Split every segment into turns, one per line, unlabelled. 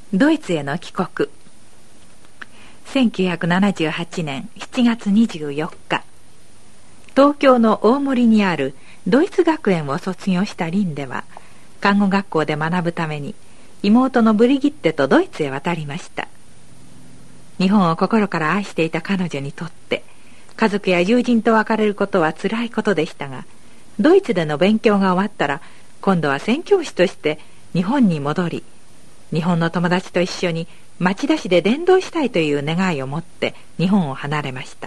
ドイツへの帰国。1978年7月24日、東京の大森にあるドイツ学園を卒業したリンデは、看護学校で学ぶために妹のブリギッテとドイツへ渡りました。日本を心から愛していた彼女にとって、家族や友人と別れることは辛いことでしたが、ドイツでの勉強が終わったら、今度は宣教師として日本に戻り、日本の友達と一緒に町田市で伝道したいという願いを持って日本を離れました。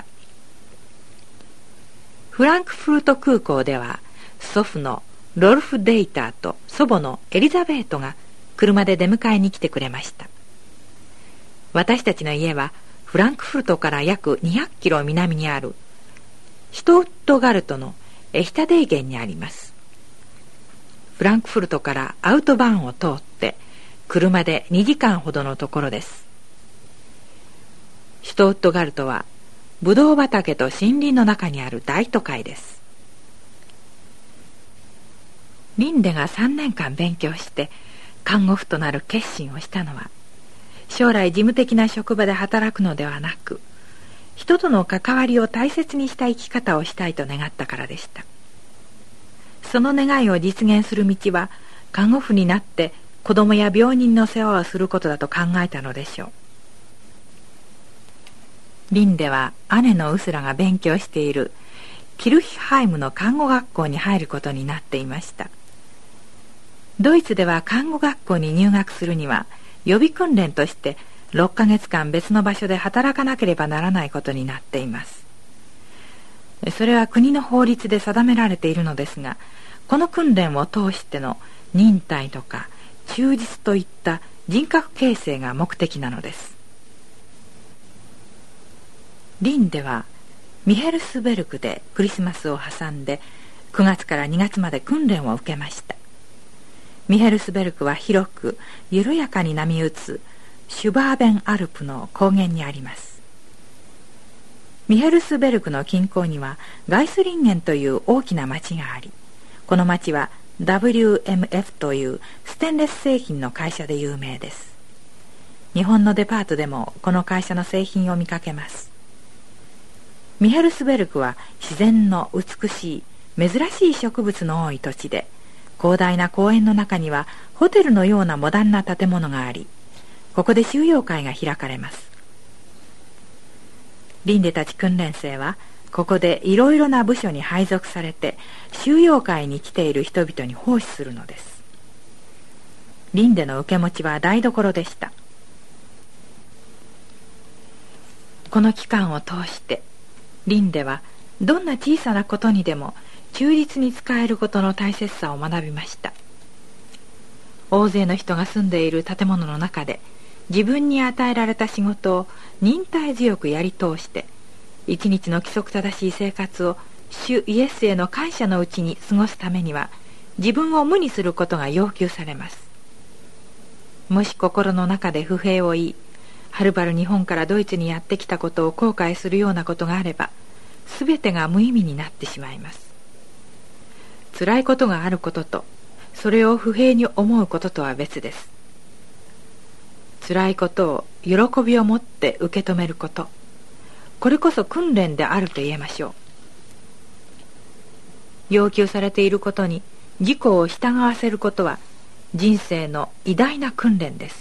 フランクフルト空港では、祖父のロルフ・デイターと祖母のエリザベートが車で出迎えに来てくれました。私たちの家はフランクフルトから約200キロ南にあるシュトウットガルトのエヒタデイゲンにあります。フランクフルトからアウトバーンを通って車で2時間ほどのところです。シュトウットガルトはブドウ畑と森林の中にある大都会です。リンデが3年間勉強して看護婦となる決心をしたのは、将来事務的な職場で働くのではなく、人との関わりを大切にした生き方をしたいと願ったからでした。その願いを実現する道は、看護婦になって子供や病人の世話をすることだと考えたのでしょう。リンデは姉のウスラが勉強しているキルヒハイムの看護学校に入ることになっていました。ドイツでは看護学校に入学するには、予備訓練として6ヶ月間別の場所で働かなければならないことになっています。それは国の法律で定められているのですが、この訓練を通しての忍耐とか忠実といった人格形成が目的なのです。リンデはミヘルスベルクでクリスマスを挟んで9月から2月まで訓練を受けました。ミヘルスベルクは広く緩やかに波打つシュバーベンアルプの高原にあります。ミヘルスベルクの近郊にはガイスリンゲンという大きな町があり、この町は WMF というステンレス製品の会社で有名です。日本のデパートでもこの会社の製品を見かけます。ミヘルスベルクは自然の美しい珍しい植物の多い土地で、広大な公園の中にはホテルのようなモダンな建物があり、ここで収容会が開かれます。リンデたち訓練生はここでいろいろな部署に配属されて、収容会に来ている人々に奉仕するのです。リンデの受け持ちは台所でした。この期間を通してリンデはどんな小さなことにでも忠実に使えることの大切さを学びました。大勢の人が住んでいる建物の中で自分に与えられた仕事を忍耐強くやり通して、一日の規則正しい生活を主イエスへの感謝のうちに過ごすためには、自分を無にすることが要求されます。もし心の中で不平を言い、はるばる日本からドイツにやってきたことを後悔するようなことがあれば、すべてが無意味になってしまいます。辛いことがあることと、それを不平に思うこととは別です。辛いことを喜びを持って受け止めること、これこそ訓練であると言えましょう。要求されていることに自己を従わせることは人生の偉大な訓練です。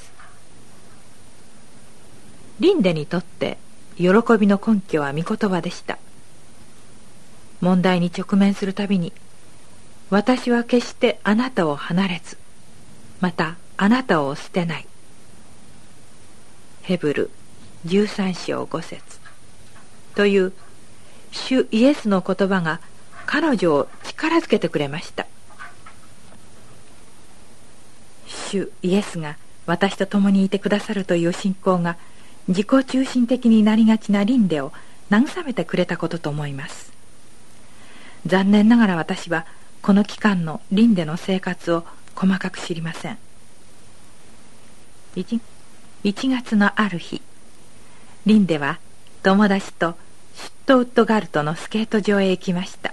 リンデにとって喜びの根拠は御言葉でした。問題に直面するたびに、私は決してあなたを離れず、またあなたを捨てない。ヘブル13章5節という主イエスの言葉が彼女を力づけてくれました。主イエスが私と共にいてくださるという信仰が自己中心的になりがちなリンデを慰めてくれたことと思います。残念ながら私はこの期間のリンデの生活を細かく知りません。1月のある日、リンデは友達とシュットウッドガルトのスケート場へ行きました。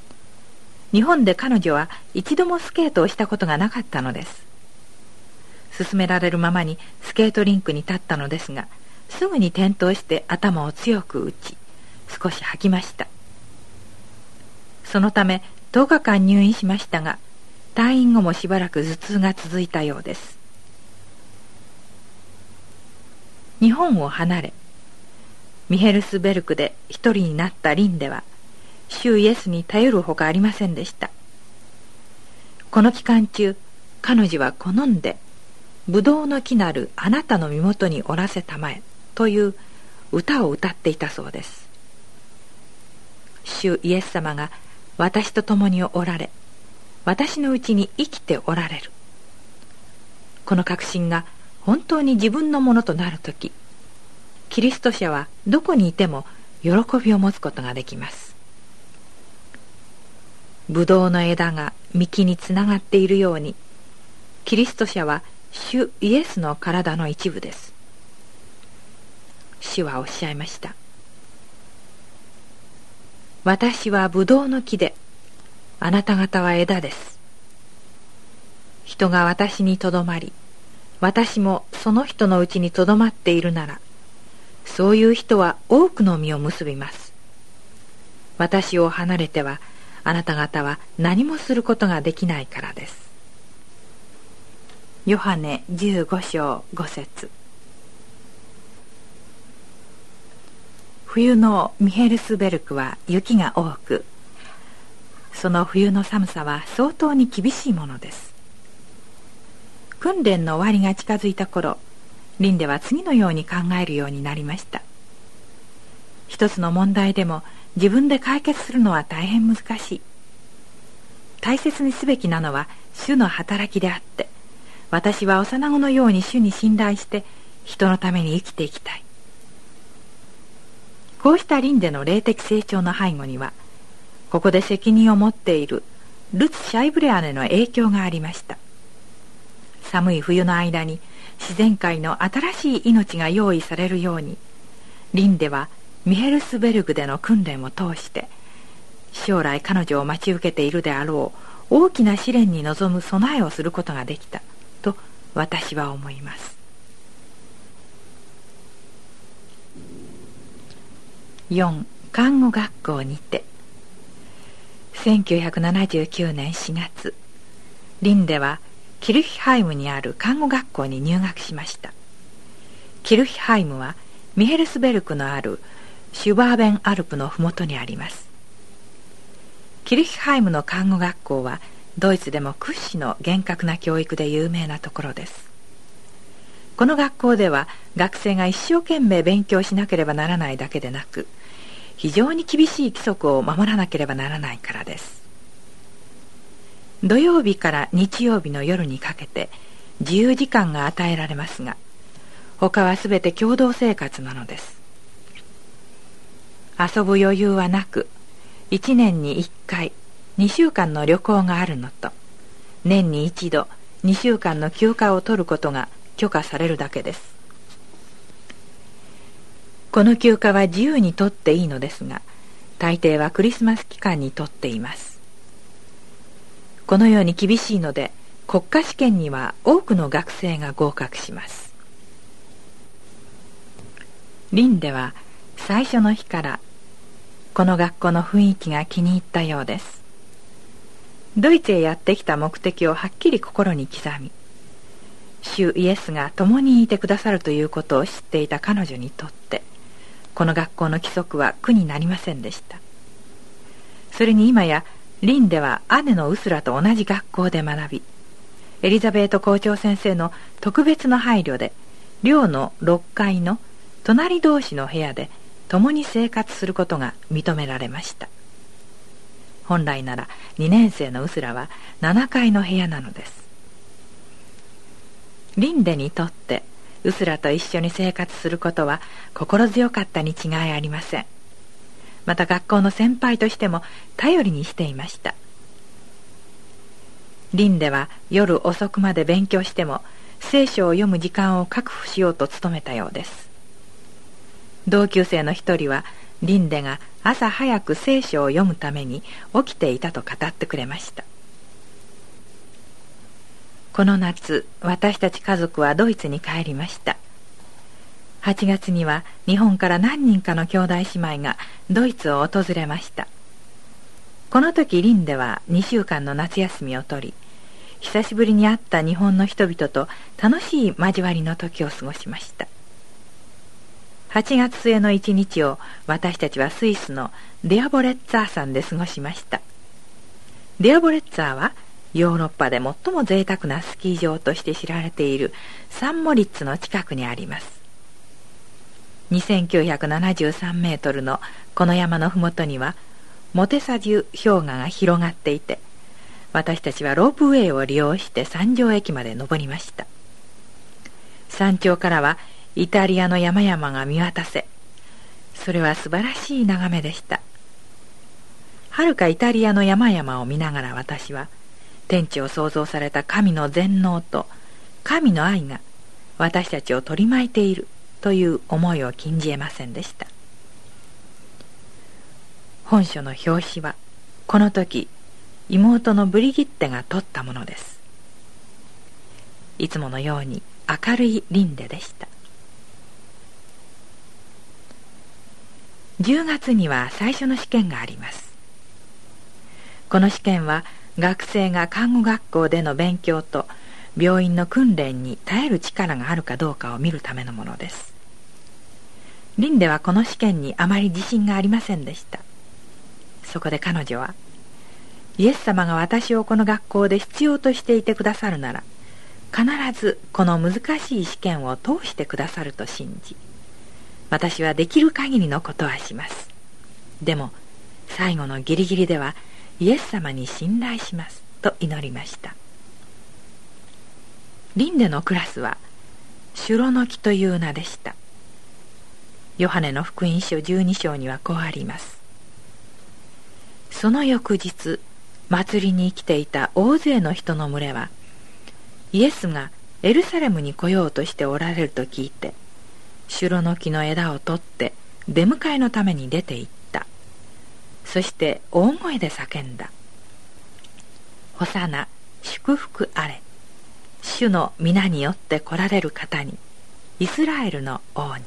日本で彼女は一度もスケートをしたことがなかったのです。 勧められるままにスケートリンクに立ったのですが、すぐに転倒して頭を強く打ち、少し吐きました。そのため10日間入院しましたが、退院後もしばらく頭痛が続いたようです。日本を離れ、ミヘルスベルクで一人になったリンデは、主イエスに頼るほかありませんでした。この期間中、彼女は好んで、ぶどうの木なるあなたの身元におらせたまえという歌を歌っていたそうです。主イエス様が私と共におられ、私のうちに生きておられる。この確信が本当に自分のものとなるとき、キリスト者はどこにいても喜びを持つことができます。ぶどうの枝が幹につながっているように、キリスト者は主イエスの体の一部です。主はおっしゃいました。私はぶどうの木で、あなた方は枝です。人が私にとどまり、私もその人のうちにとどまっているなら、そういう人は多くの実を結びます。私を離れては、あなた方は何もすることができないからです。ヨハネ15章5節。冬のミヘルスベルクは雪が多く、その冬の寒さは相当に厳しいものです。訓練の終わりが近づいた頃、リンデは次のように考えるようになりました。一つの問題でも自分で解決するのは大変難しい。大切にすべきなのは主の働きであって、私は幼子のように主に信頼して人のために生きていきたい。こうしたリンデの霊的成長の背後には、ここで責任を持っているルツ・シャイブレアネの影響がありました。寒い冬の間に自然界の新しい命が用意されるように、リンデはミヘルスベルグでの訓練を通して将来彼女を待ち受けているであろう大きな試練に臨む備えをすることができたと私は思います。4. 看護学校にて。1979年4月、リンデはキルヒハイムにある看護学校に入学しました。キルヒハイムはミヘルスベルクのあるシュバーベンアルプのふもとにあります。キルヒハイムの看護学校はドイツでも屈指の厳格な教育で有名なところです。この学校では学生が一生懸命勉強しなければならないだけでなく、非常に厳しい規則を守らなければならないからです。土曜日から日曜日の夜にかけて自由時間が与えられますが、他はすべて共同生活なのです。遊ぶ余裕はなく、1年に1回2週間の旅行があるのと、年に一度2週間の休暇を取ることが許可されるだけです。この休暇は自由に取っていいのですが、大抵はクリスマス期間に取っています。このように厳しいので、国家試験には多くの学生が合格します。リンデは最初の日からこの学校の雰囲気が気に入ったようです。ドイツへやってきた目的をはっきり心に刻み、主イエスが共にいてくださるということを知っていた彼女にとって、この学校の規則は苦になりませんでした。それに今やリンデは姉のウスラと同じ学校で学び、エリザベート校長先生の特別の配慮で寮の6階の隣同士の部屋で共に生活することが認められました。本来なら2年生のウスラは7階の部屋なのです。リンデにとってウスラと一緒に生活することは心強かったに違いありません。また学校の先輩としても頼りにしていました。リンデは夜遅くまで勉強しても聖書を読む時間を確保しようと努めたようです。同級生の一人はリンデが朝早く聖書を読むために起きていたと語ってくれました。 この夏、私たち家族はドイツに帰りました。8月には日本から何人かの兄弟姉妹がドイツを訪れました。この時リンデは2週間の夏休みを取り、久しぶりに会った日本の人々と楽しい交わりの時を過ごしました。8月末の1日を私たちはスイスのデアボレッツァー山で過ごしました。デアボレッツァーはヨーロッパで最も贅沢なスキー場として知られているサンモリッツの近くにあります。2973メートルのこの山のふもとにはモテサジュ氷河が広がっていて、私たちはロープウェイを利用して山上駅まで登りました。山頂からはイタリアの山々が見渡せ、それは素晴らしい眺めでした。はるかイタリアの山々を見ながら私は、天地を創造された神の全能と神の愛が私たちを取り巻いているという思いを禁じ得ませんでした。本書の表紙はこの時妹のブリギッテが撮ったものです。いつものように明るいリンデでした。10月には最初の試験があります。この試験は学生が看護学校での勉強と病院の訓練に耐える力があるかどうかを見るためのものです。リンデはこの試験にあまり自信がありませんでした。そこで彼女は、イエス様が私をこの学校で必要としていてくださるなら、必ずこの難しい試験を通してくださると信じ、私はできる限りのことはします。でも最後のギリギリではイエス様に信頼しますと祈りました。リンデのクラスはシュロノキという名でした。ヨハネの福音書12章にはこうあります。その翌日、祭りに来ていた大勢の人の群れは、イエスがエルサレムに来ようとしておられると聞いて、シュロノキの枝を取って出迎えのために出て行った。そして大声で叫んだ。ホサナ、祝福あれ。主の皆によって来られる方に、イスラエルの王に。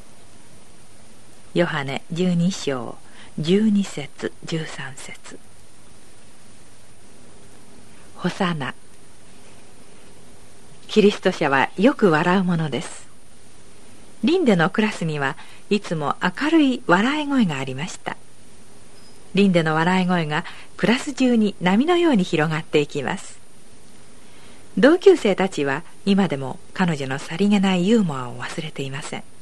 ヨハネ12章12節13節。ホサナ。キリスト者はよく笑うものです。リンデのクラスにはいつも明るい笑い声がありました。リンデの笑い声がクラス中に波のように広がっていきます。同級生たちは今でも彼女のさりげないユーモアを忘れていません。